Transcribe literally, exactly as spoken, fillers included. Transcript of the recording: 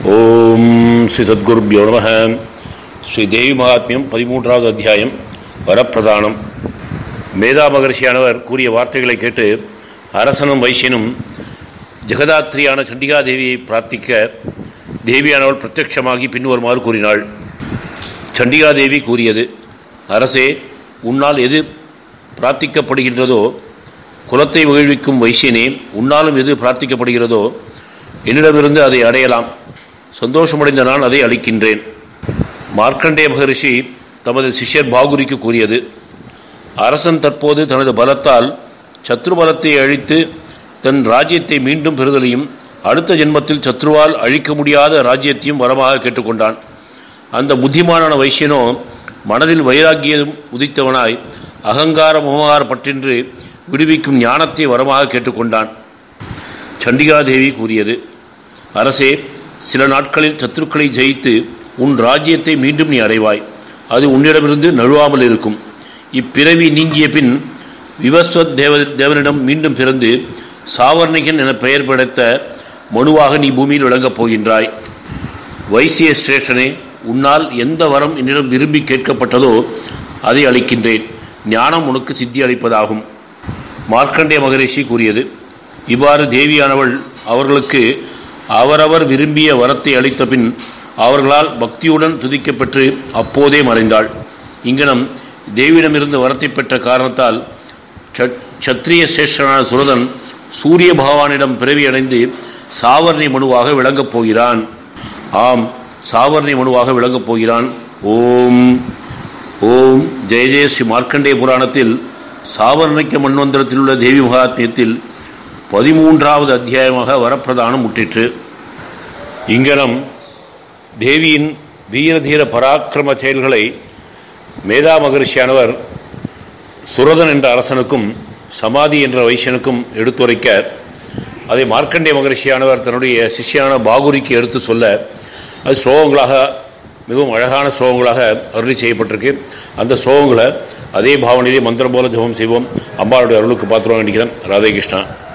ஓம் ஸ்ரீ சத்குருப்யோ நம. ஸ்ரீ தேவி மகாத்மியம் பதிமூன்றாவது அத்தியாயம் வரப்பிரதானம். மேதா மகர்ஷியானவர் கூறிய வார்த்தைகளை கேட்டு அரசனும் வைசியனும் ஜெகதாத்ரியான சண்டிகா தேவியை பிரார்த்திக்க தேவியானவள் பிரத்யட்சமாகி பின்வருமாறு கூறினாள். சண்டிகா தேவி கூறியது: அரசே, உன்னால் எது பிரார்த்திக்கப்படுகின்றதோ, குலத்தை மகிழ்விக்கும் வைசியனே, உன்னாலும் எது பிரார்த்திக்கப்படுகிறதோ என்னிடமிருந்து அதை அடையலாம். சந்தோஷமடைந்த நான் அதை அளிக்கின்றேன். மார்க்கண்டேய மகரிஷி தமது சிஷ்யர் பாகுரிக்கு கூறியது: அரசன் தற்போது தனது பலத்தால் சத்ரு பலத்தை அழித்து தன் ராஜ்யத்தை மீண்டும் பெறுதலையும் அடுத்த ஜென்மத்தில் சத்ருவால் அழிக்க முடியாத ராஜ்யத்தையும் வரமாக கேட்டுக்கொண்டான். அந்த புத்திமானான வைசியனோ மனதில் வைராக்கியம் உதித்தவனாய் அகங்கார மோகார பற்றின்று விடுவிக்கும் ஞானத்தை வரமாக கேட்டுக்கொண்டான். சண்டிகாதேவி கூறியது: அரசே, சில நாட்களில் சத்துருக்களை ஜெயித்து உன் ராஜ்யத்தை மீண்டும் நீ அடைவாய். அது உன்னிடமிருந்து நழுவாமல் இருக்கும். இப்பிறவி நீங்கிய பின் விவஸ்வத் தேவ தேவனிடம் மீண்டும் பிறந்து சாவர்ணிகன் என பெயர் படைத்த மனுவாக நீ பூமியில் விளங்கப் போகின்றாய். வைசிய சிரேஷ்டனே, உன்னால் எந்த வரம் என்னிடம் விரும்பி கேட்கப்பட்டதோ அதை அளிக்கின்றேன். ஞானம் உனக்கு சித்தி அளிப்பதாகும். மார்க்கண்டேய மகரிஷி கூறியது: இவ்வாறு தேவியானவள் அவர்களுக்கு அவரவர் விரும்பிய வரத்தை அளித்த பின் அவர்களால் பக்தியுடன் துதிக்கப்பெற்று அப்போதே மறைந்தாள். இங்கனம் தேவியிடமிருந்து வரத்தை பெற்ற காரணத்தால் சத்திரிய சிரேஷ்டனான சுரதன் சூரிய பகவானிடம் பிறவி அடைந்து சாவர்ணி மனுவாக விளங்கப் போகிறான். ஆம், சாவர்ணி மனுவாக விளங்கப் போகிறான். ஓம் ஓம் ஜெய ஜெய ஸ்ரீ மார்க்கண்டேய புராணத்தில் சாவர்ணிக்க மன்வந்திரத்தில் உள்ள தேவி மகாத்மியத்தில் பதிமூன்றாவது அத்தியாயமாக வரப்பிரதானம் முற்றிற்று. இங்கனம் தேவியின் வீரதீர பராக்கிரம செயல்களை மேதா மகரிஷியானவர் சுரதன் என்ற அரசனுக்கும் சமாதி என்ற வைசியனுக்கும் எடுத்துரைக்க, அதை மார்க்கண்டேய மகரிஷியானவர் தன்னுடைய சிஷ்யான பாகுரிக்கு எடுத்து சொல்ல, அது ஸ்லோகங்களாக மிகவும் அழகான ஸ்லோகங்களாக அருளி செய்யப்பட்டிருக்கு. அந்த ஸ்லோகங்களை அதே பாவனையிலே மந்திரம் போல ஜபம் செய்வோம். அம்பாளுடைய அருளுக்கு பாத்திரம் வேண்டிக்கிறேன். ராதே கிருஷ்ணா.